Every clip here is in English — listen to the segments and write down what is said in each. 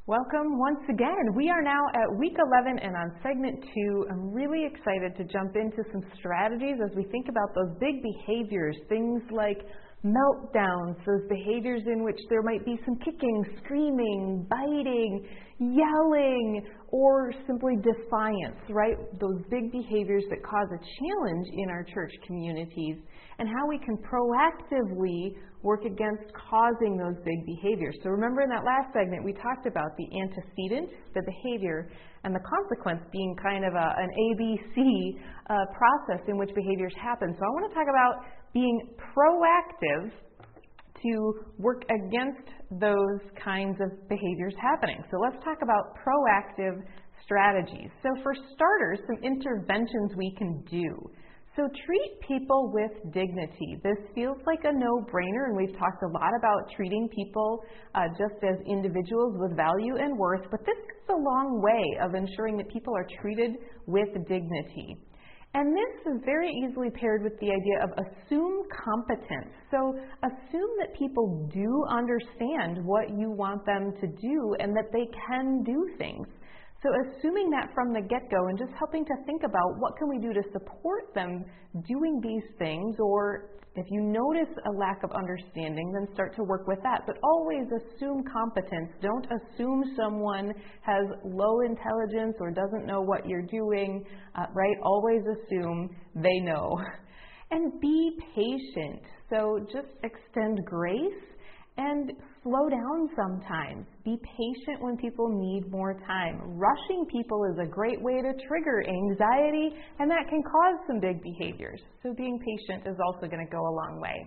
Welcome once again. We are now at week 11 and on segment 2. I'm really excited to jump into some strategies as we think about those big behaviors, things like meltdowns, those behaviors in which there might be some kicking, screaming, biting, yelling, or simply defiance, right? Those big behaviors that cause a challenge in our church communities, and how we can proactively work against causing those big behaviors. So remember, in that last segment we talked about the antecedent, the behavior, and the consequence being kind of an ABC process in which behaviors happen. So I want to talk about being proactive to work against those kinds of behaviors happening. So let's talk about proactive strategies. So for starters, some interventions we can do. So treat people with dignity. This feels like a no-brainer, and we've talked a lot about treating people just as individuals with value and worth, but this is a long way of ensuring that people are treated with dignity. And this is very easily paired with the idea of assume competence. So assume that people do understand what you want them to do and that they can do things. So assuming that from the get-go and just helping to think about what can we do to support them doing these things, or if you notice a lack of understanding, then start to work with that. But always assume competence. Don't assume someone has low intelligence or doesn't know what you're doing, right? Always assume they know. And be patient. So just extend grace and slow down sometimes. Be patient when people need more time. Rushing people is a great way to trigger anxiety, and that can cause some big behaviors. So being patient is also going to go a long way.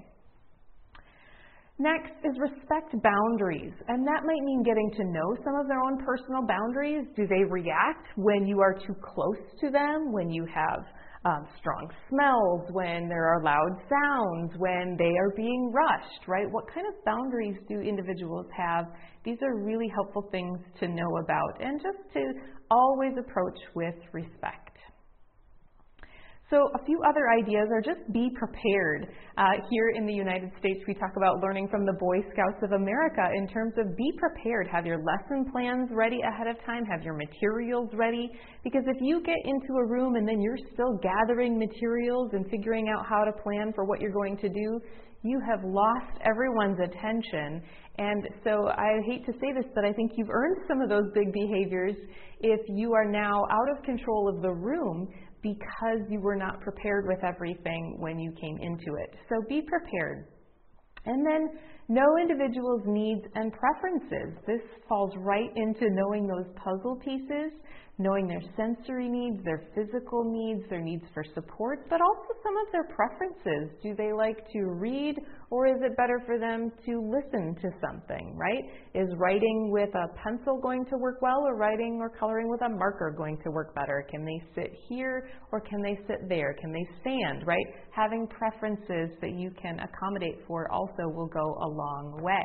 Next is respect boundaries, and that might mean getting to know some of their own personal boundaries. Do they react when you are too close to them, when you have strong smells, when there are loud sounds, when they are being rushed, right? What kind of boundaries do individuals have? These are really helpful things to know about, and just to always approach with respect. So a few other ideas are just be prepared. Here in the United States, we talk about learning from the Boy Scouts of America in terms of be prepared. Have your lesson plans ready ahead of time. Have your materials ready. Because if you get into a room and then you're still gathering materials and figuring out how to plan for what you're going to do, you have lost everyone's attention. And so I hate to say this, but I think you've earned some of those big behaviors if you are now out of control of the room because you were not prepared with everything when you came into it. So be prepared. And then know individuals' needs and preferences. This falls right into knowing those puzzle pieces, knowing their sensory needs, their physical needs, their needs for support, but also some of their preferences. Do they like to read, or is it better for them to listen to something, right? Is writing with a pencil going to work well, or writing or coloring with a marker going to work better? Can they sit here, or can they sit there? Can they stand, right? Having preferences that you can accommodate for also will go a long way.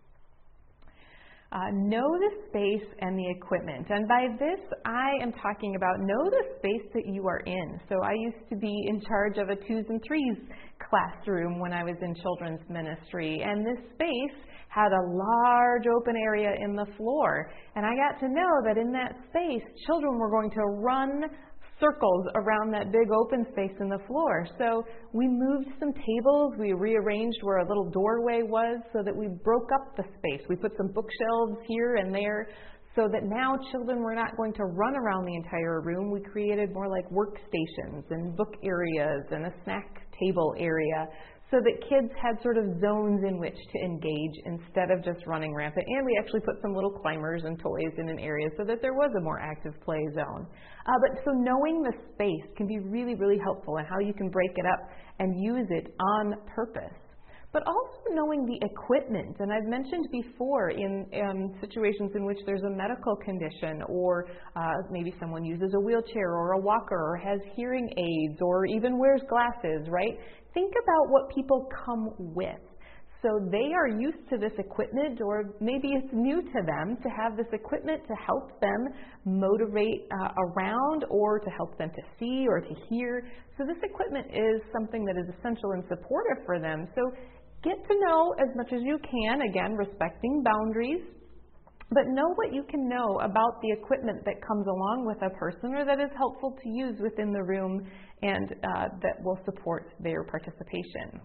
Know the space and the equipment. And by this, I am talking about know the space that you are in. So I used to be in charge of a 2s and 3s classroom when I was in children's ministry. And this space had a large open area in the floor. And I got to know that in that space, children were going to run circles around that big open space in the floor. So we moved some tables, we rearranged where a little doorway was so that we broke up the space. We put some bookshelves here and there so that now children were not going to run around the entire room. We created more like workstations and book areas and a snack table area so that kids had sort of zones in which to engage instead of just running rampant. And we actually put some little climbers and toys in an area so that there was a more active play zone. But so knowing the space can be really, really helpful, and how you can break it up and use it on purpose. But also knowing the equipment. And I've mentioned before in situations in which there's a medical condition, or maybe someone uses a wheelchair or a walker, or has hearing aids, or even wears glasses, right? Think about what people come with. So they are used to this equipment, or maybe it's new to them to have this equipment to help them motivate around, or to help them to see or to hear. So this equipment is something that is essential and supportive for them. So get to know as much as you can, again, respecting boundaries, But know what you can know about the equipment that comes along with a person or that is helpful to use within the room and that will support their participation.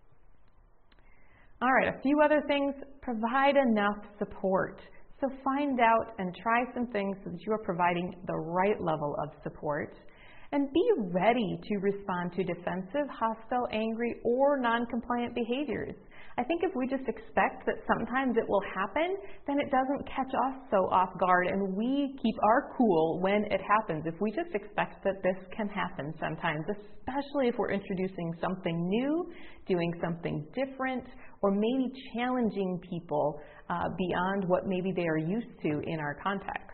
All right, a few other things. Provide enough support. So find out and try some things so that you are providing the right level of support. And be ready to respond to defensive, hostile, angry, or non-compliant behaviors. I think if we just expect that sometimes it will happen, then it doesn't catch us so off guard and we keep our cool when it happens. If we just expect that this can happen sometimes, especially if we're introducing something new, doing something different, or maybe challenging people beyond what maybe they are used to in our context.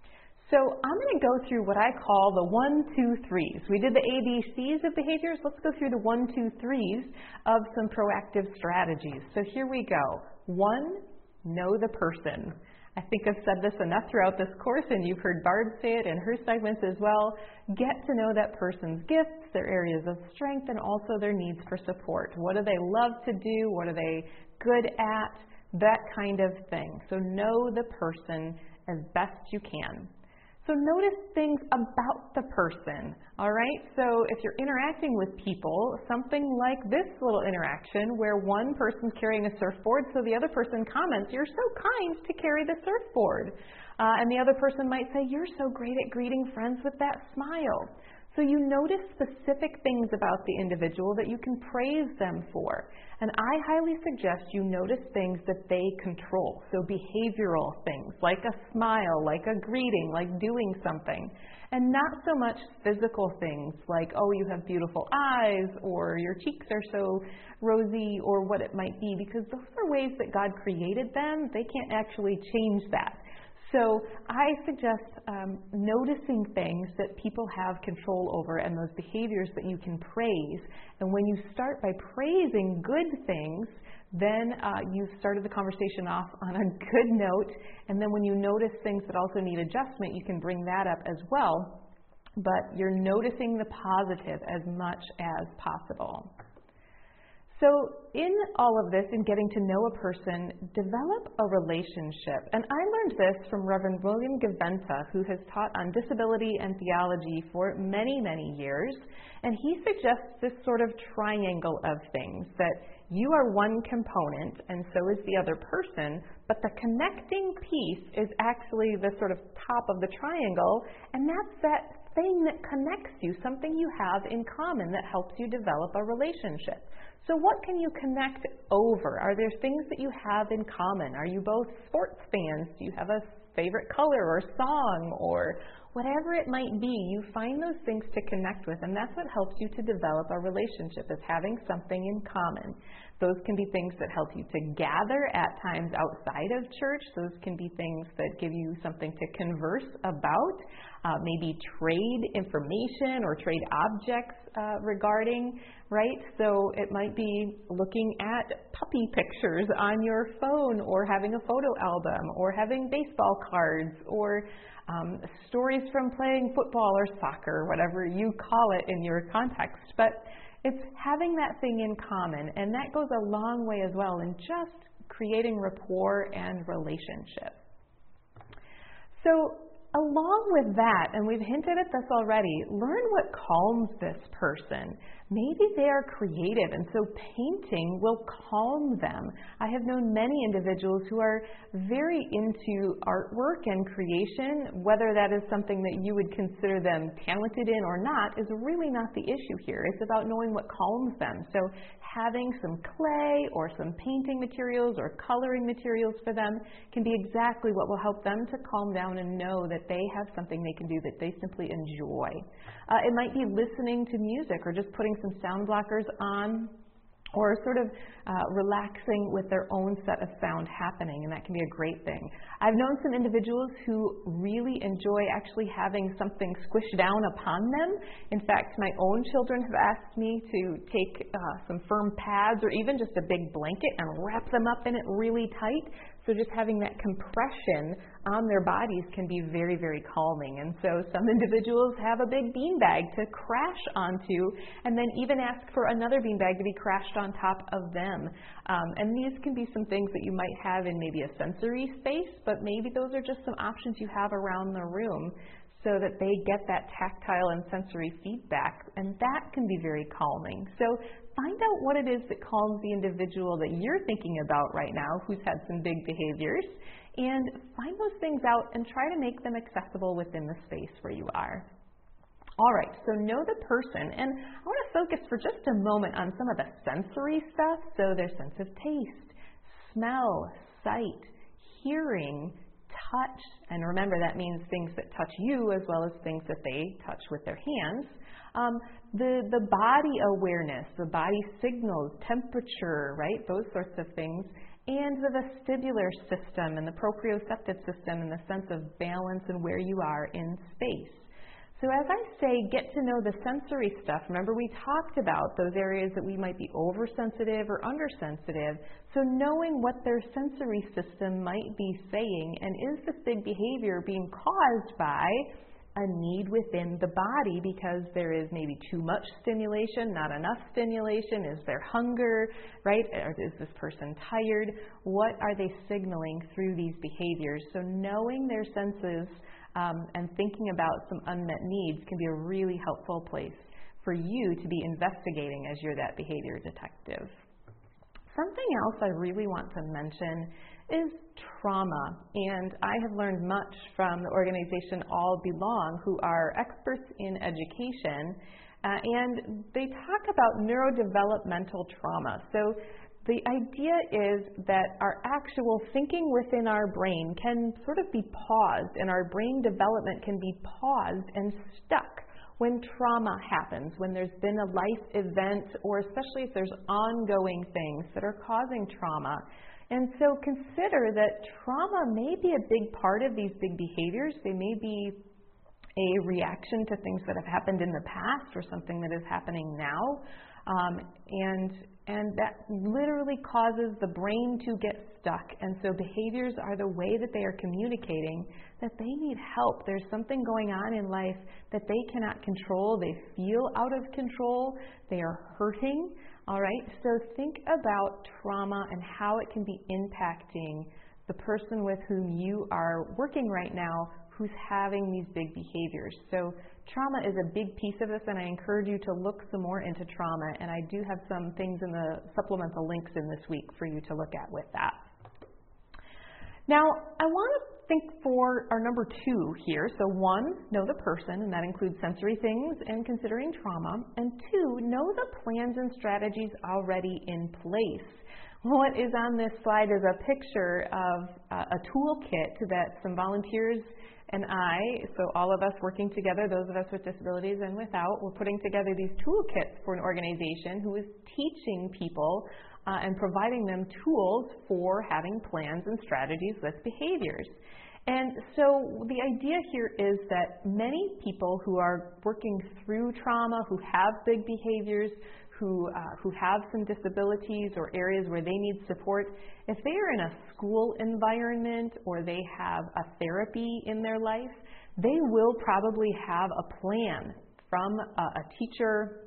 So I'm going to go through what I call the 1, 2, 3s. We did the ABCs of behaviors. Let's go through the 1, 2, 3s of some proactive strategies. So here we go. 1, know the person. I think I've said this enough throughout this course, and you've heard Barb say it in her segments as well. Get to know that person's gifts, their areas of strength, and also their needs for support. What do they love to do? What are they good at? That kind of thing. So know the person as best you can. So notice things about the person, all right? So if you're interacting with people, something like this little interaction where one person's carrying a surfboard, so the other person comments, "You're so kind to carry the surfboard." And the other person might say, "You're so great at greeting friends with that smile." So you notice specific things about the individual that you can praise them for. And I highly suggest you notice things that they control. So behavioral things, like a smile, like a greeting, like doing something. And not so much physical things like, oh, you have beautiful eyes, or your cheeks are so rosy, or what it might be, because those are ways that God created them. They can't actually change that. So I suggest noticing things that people have control over and those behaviors that you can praise. And when you start by praising good things, then you've started the conversation off on a good note. And then when you notice things that also need adjustment, you can bring that up as well. But you're noticing the positive as much as possible. So in all of this, in getting to know a person, develop a relationship. And I learned this from Reverend William Gaventa, who has taught on disability and theology for many, many years. And he suggests this sort of triangle of things, that you are one component and so is the other person, but the connecting piece is actually the sort of top of the triangle, and that's that thing that connects you, something you have in common that helps you develop a relationship. So what can you connect over? Are there things that you have in common? Are you both sports fans? Do you have a favorite color or song or whatever it might be? You find those things to connect with, and that's what helps you to develop a relationship, is having something in common. Those can be things that help you to gather at times outside of church. Those can be things that give you something to converse about, maybe trade information or trade objects regarding, right? So it might be looking at puppy pictures on your phone, or having a photo album, or having baseball cards, or stories from playing football or soccer, whatever you call it in your context. But it's having that thing in common, and that goes a long way as well in just creating rapport and relationship. So along with that, and we've hinted at this already, learn what calms this person. Maybe they are creative, and so painting will calm them. I have known many individuals who are very into artwork and creation. Whether that is something that you would consider them talented in or not is really not the issue here. It's about knowing what calms them. So having some clay or some painting materials or coloring materials for them can be exactly what will help them to calm down and know that they have something they can do that they simply enjoy. It might be listening to music, or just putting some sound blockers on, or sort of relaxing with their own set of sound happening, and that can be a great thing. I've known some individuals who really enjoy actually having something squished down upon them. In fact, my own children have asked me to take some firm pads or even just a big blanket and wrap them up in it really tight, so So just having that compression on their bodies can be very, very calming. And so some individuals have a big beanbag to crash onto, and then even ask for another beanbag to be crashed on top of them. And these can be some things that you might have in maybe a sensory space, but maybe those are just some options you have around the room, so that they get that tactile and sensory feedback, and that can be very calming. So find out what it is that calms the individual that you're thinking about right now who's had some big behaviors, and find those things out and try to make them accessible within the space where you are. All right, so know the person, and I want to focus for just a moment on some of the sensory stuff, so their sense of taste, smell, sight, hearing, touch, and remember that means things that touch you as well as things that they touch with their hands. The body awareness, the body signals, temperature, right? Those sorts of things. And the vestibular system and the proprioceptive system in the sense of balance and where you are in space. So as I say, get to know the sensory stuff. Remember, we talked about those areas that we might be oversensitive or undersensitive. So knowing what their sensory system might be saying, and is this big behavior being caused by a need within the body because there is maybe too much stimulation, not enough stimulation? Is there hunger, right? Or is this person tired? What are they signaling through these behaviors? So knowing their senses and thinking about some unmet needs can be a really helpful place for you to be investigating as you're that behavior detective. Something else I really want to mention is trauma, and I have learned much from the organization All Belong, who are experts in education, and they talk about neurodevelopmental trauma. So the idea is that our actual thinking within our brain can sort of be paused, and our brain development can be paused and stuck when trauma happens, when there's been a life event, or especially if there's ongoing things that are causing trauma. And so consider that trauma may be a big part of these big behaviors. They may be a reaction to things that have happened in the past or something that is happening now. And that literally causes the brain to get stuck. And so behaviors are the way that they are communicating that they need help. There's something going on in life that they cannot control. They feel out of control. They are hurting. All right, so think about trauma and how it can be impacting the person with whom you are working right now who's having these big behaviors. So trauma is a big piece of this, and I encourage you to look some more into trauma, and I do have some things in the supplemental links in this week for you to look at with that. Now, I want to think for our number 2 here. So 1, know the person, and that includes sensory things and considering trauma. And 2, know the plans and strategies already in place. What is on this slide is a picture of a toolkit that some volunteers and so all of us working together, those of us with disabilities and without, we're putting together these toolkits for an organization who is teaching people and providing them tools for having plans and strategies with behaviors. And so the idea here is that many people who are working through trauma, who have big behaviors, who have some disabilities or areas where they need support, if they are in a school environment or they have a therapy in their life, they will probably have a plan from a teacher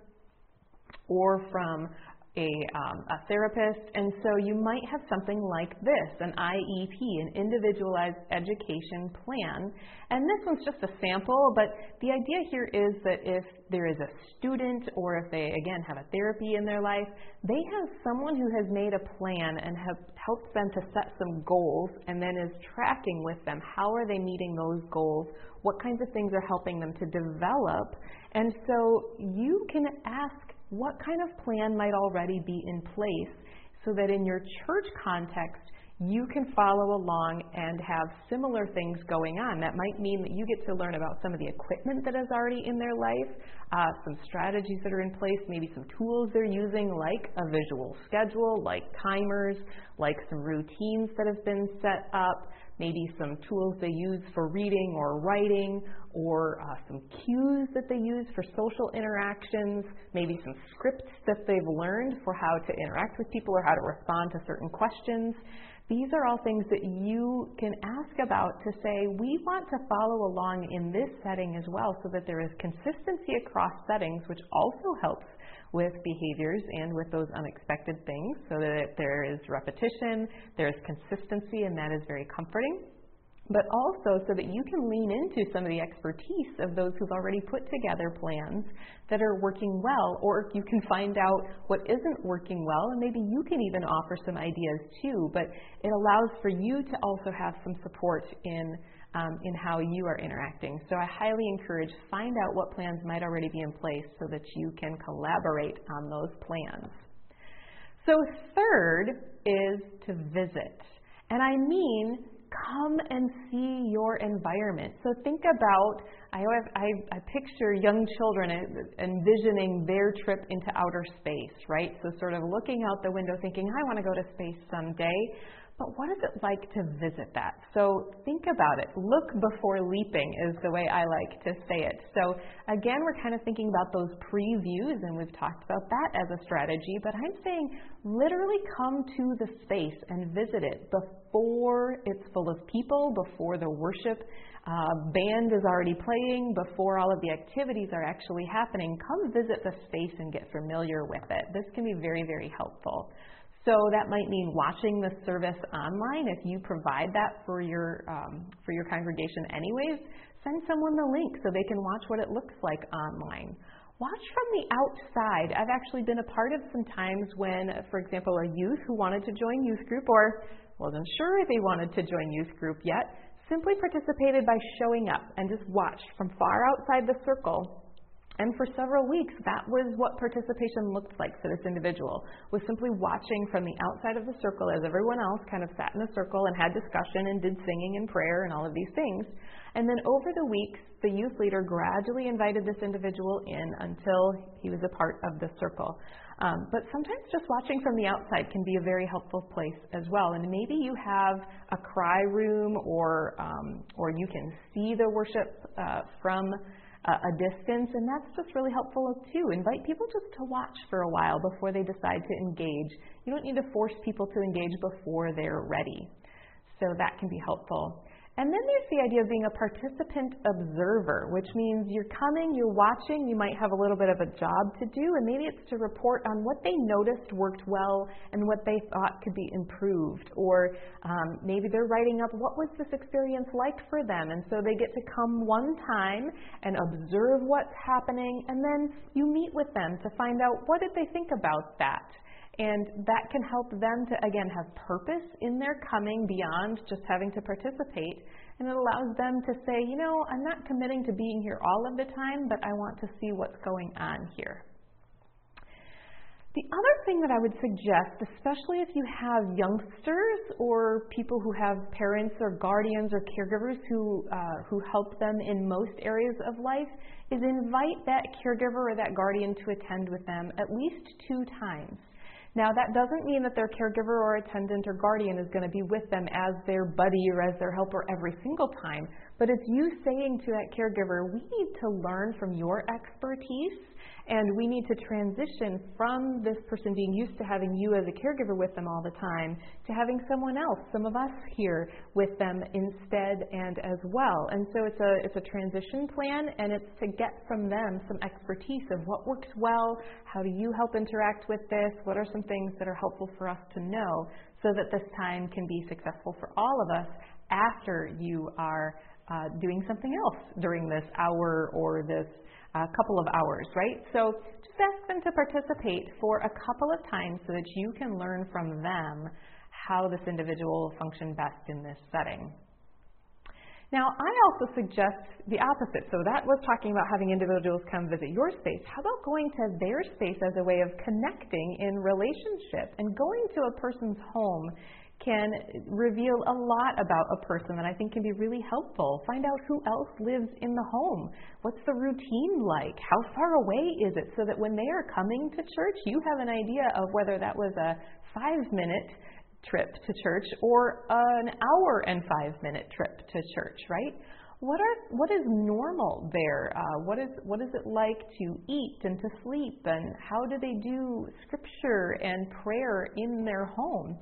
or from a therapist, and so you might have something like this, an IEP, an individualized education plan. And this one's just a sample, but the idea here is that if there is a student or if they, again, have a therapy in their life, they have someone who has made a plan and have helped them to set some goals and then is tracking with them. How are they meeting those goals? What kinds of things are helping them to develop? And so you can ask, what kind of plan might already be in place so that in your church context, you can follow along and have similar things going on. That might mean that you get to learn about some of the equipment that is already in their life, some strategies that are in place, maybe some tools they're using like a visual schedule, like timers, like some routines that have been set up, maybe some tools they use for reading or writing, or some cues that they use for social interactions, maybe some scripts that they've learned for how to interact with people or how to respond to certain questions. These are all things that you can ask about to say, we want to follow along in this setting as well, so that there is consistency across settings, which also helps with behaviors and with those unexpected things, so that there is repetition, there is consistency, and that is very comforting. But also so that you can lean into some of the expertise of those who've already put together plans that are working well, or you can find out what isn't working well, and maybe you can even offer some ideas too. But it allows for you to also have some support in how you are interacting. So I highly encourage, find out what plans might already be in place so that you can collaborate on those plans. So third is to visit. And I mean, come and see your environment. So think about, I picture young children envisioning their trip into outer space, right? So sort of looking out the window thinking, I want to go to space someday. But what is it like to visit that? So think about it. Look before leaping is the way I like to say it. So again, we're kind of thinking about those previews, and we've talked about that as a strategy, but I'm saying literally come to the space and visit it before it's full of people, before the worship band is already playing, before all of the activities are actually happening. Come visit the space and get familiar with it. This can be very, very helpful. So that might mean watching the service online. If you provide that for your congregation anyways, send someone the link so they can watch what it looks like online. Watch from the outside. I've actually been a part of some times when, for example, a youth who wanted to join youth group or wasn't sure if they wanted to join youth group yet, simply participated by showing up and just watched from far outside the circle. And for several weeks, that was what participation looked like for this individual, was simply watching from the outside of the circle as everyone else kind of sat in a circle and had discussion and did singing and prayer and all of these things. And then over the weeks, the youth leader gradually invited this individual in until he was a part of the circle. But sometimes just watching from the outside can be a very helpful place as well. And maybe you have a cry room, or you can see the worship from a distance, and that's just really helpful too. Invite people just to watch for a while before they decide to engage. You don't need to force people to engage before they're ready. So that can be helpful. And then there's the idea of being a participant observer, which means you're coming, you're watching, you might have a little bit of a job to do, and maybe it's to report on what they noticed worked well and what they thought could be improved. Or maybe they're writing up, what was this experience like for them? And so they get to come one time and observe what's happening, and then you meet with them to find out, what did they think about that? And that can help them to, again, have purpose in their coming beyond just having to participate. And it allows them to say, I'm not committing to being here all of the time, but I want to see what's going on here. The other thing that I would suggest, especially if you have youngsters or people who have parents or guardians or caregivers who help them in most areas of life, is invite that caregiver or that guardian to attend with them at least 2 times. Now, that doesn't mean that their caregiver or attendant or guardian is going to be with them as their buddy or as their helper every single time, but it's you saying to that caregiver, we need to learn from your expertise, and we need to transition from this person being used to having you as a caregiver with them all the time to having someone else, some of us here with them instead and as well. And so it's a transition plan, and it's to get from them some expertise of what works well, how do you help interact with this, what are some things that are helpful for us to know so that this time can be successful for all of us after you are doing something else during this hour or this couple of hours, right? So just ask them to participate for a couple of times so that you can learn from them how this individual will function best in this setting. Now, I also suggest the opposite. So that was talking about having individuals come visit your space. How about going to their space as a way of connecting in relationship? And going to a person's home can reveal a lot about a person that I think can be really helpful. Find out who else lives in the home. What's the routine like? How far away is it? So that when they are coming to church, you have an idea of whether that was a 5-minute trip to church or an hour and 5-minute trip to church, right? What is normal there? What is it like to eat and to sleep? And how do they do scripture and prayer in their home?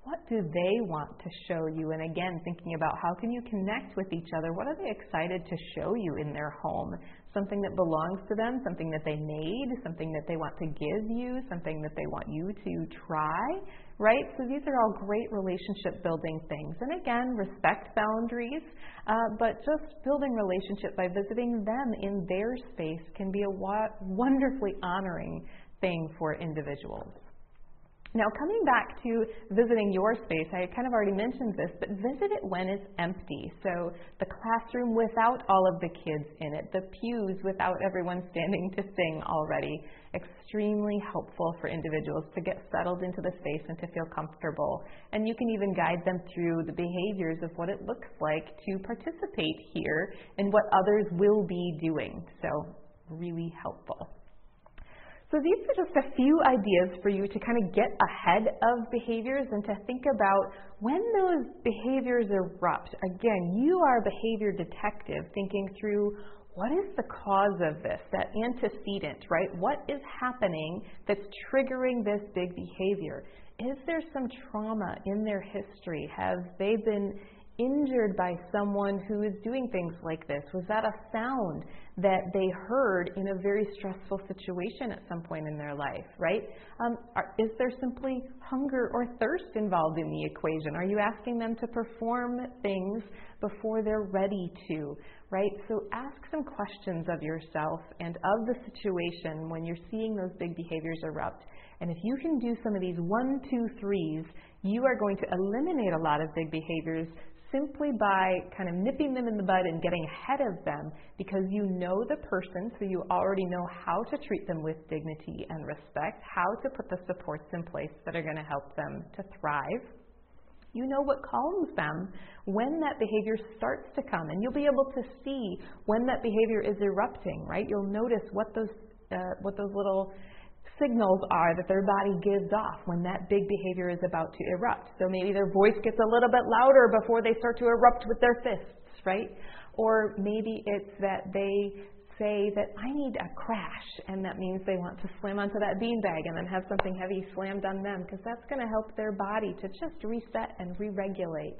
what do they want to show you? And again, thinking about how can you connect with each other? What are they excited to show you in their home? Something that belongs to them, something that they made, something that they want to give you, something that they want you to try, right? So these are all great relationship building things. And again, respect boundaries, but just building relationship by visiting them in their space can be a wonderfully honoring thing for individuals. Now, coming back to visiting your space, I kind of already mentioned this, but visit it when it's empty. So the classroom without all of the kids in it, the pews without everyone standing to sing already. Extremely helpful for individuals to get settled into the space and to feel comfortable. And you can even guide them through the behaviors of what it looks like to participate here and what others will be doing. So really helpful. So these are just a few ideas for you to kind of get ahead of behaviors and to think about when those behaviors erupt. Again, you are a behavior detective thinking through what is the cause of this, that antecedent, right? What is happening that's triggering this big behavior? Is there some trauma in their history? Have they been injured by someone who is doing things like this? Was that a sound that they heard in a very stressful situation at some point in their life, right? Is there simply hunger or thirst involved in the equation? Are you asking them to perform things before they're ready to, right? So ask some questions of yourself and of the situation when you're seeing those big behaviors erupt. And if you can do some of these 1, 2, 3s, you are going to eliminate a lot of big behaviors simply by kind of nipping them in the bud and getting ahead of them, because you know the person, so you already know how to treat them with dignity and respect, how to put the supports in place that are going to help them to thrive. You know what calms them when that behavior starts to come, and you'll be able to see when that behavior is erupting, right? You'll notice what those little signals are that their body gives off when that big behavior is about to erupt. So maybe their voice gets a little bit louder before they start to erupt with their fists, right? Or maybe it's that they say that I need a crash, and that means they want to slam onto that beanbag and then have something heavy slammed on them, because that's going to help their body to just reset and re-regulate.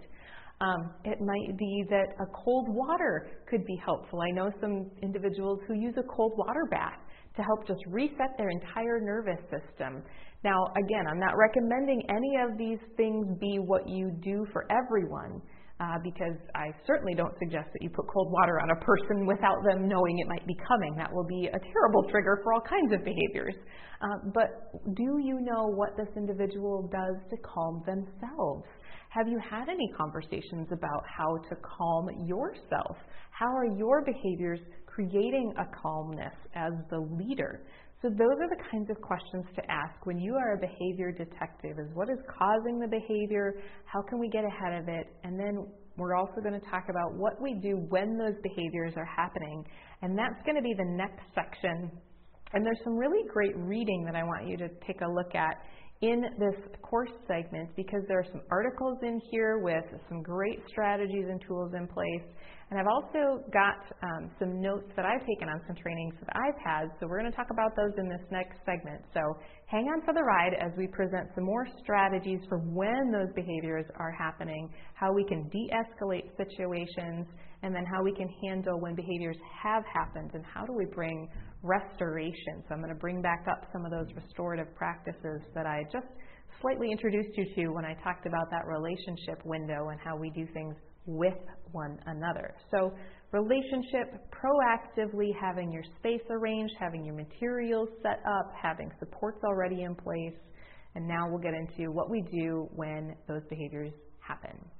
It might be that a cold water could be helpful. I know some individuals who use a cold water bath to help just reset their entire nervous system. Now, again, I'm not recommending any of these things be what you do for everyone, because I certainly don't suggest that you put cold water on a person without them knowing it might be coming. That will be a terrible trigger for all kinds of behaviors. But do you know what this individual does to calm themselves? Have you had any conversations about how to calm yourself? How are your behaviors creating a calmness as the leader? So those are the kinds of questions to ask when you are a behavior detective, is what is causing the behavior? How can we get ahead of it? And then we're also going to talk about what we do when those behaviors are happening. And that's going to be the next section. And there's some really great reading that I want you to take a look at in this course segment, because there are some articles in here with some great strategies and tools in place. And I've also got some notes that I've taken on some trainings that I've had. So we're going to talk about those in this next segment. So hang on for the ride as we present some more strategies for when those behaviors are happening, how we can de-escalate situations, and then how we can handle when behaviors have happened, and how do we bring restoration. So I'm going to bring back up some of those restorative practices that I just slightly introduced you to when I talked about that relationship window and how we do things with one another. So relationship, proactively having your space arranged, having your materials set up, having supports already in place, and now we'll get into what we do when those behaviors happen.